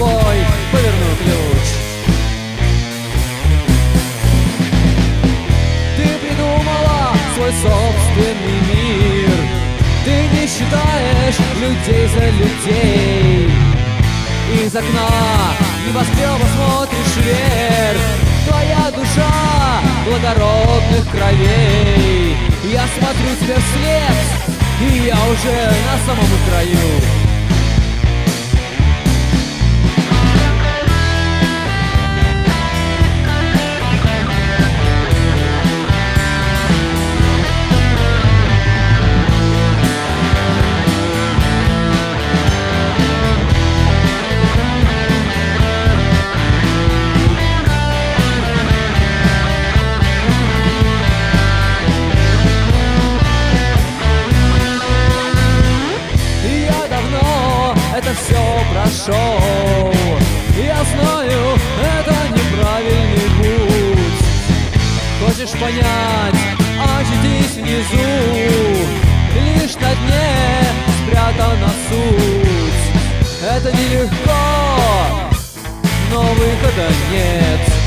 тобой поверну ключ. Ты придумала свой собственный мир, ты не считаешь людей за людей. Из окна небоскреба смотришь вверх, твоя душа благородных кровей. Я смотрю тебе вслед, и я уже на самом краю. Это все прошел, я знаю, это неправильный путь. Хочешь понять, очутись внизу, лишь на дне спрятана суть. Это нелегко, но выхода нет.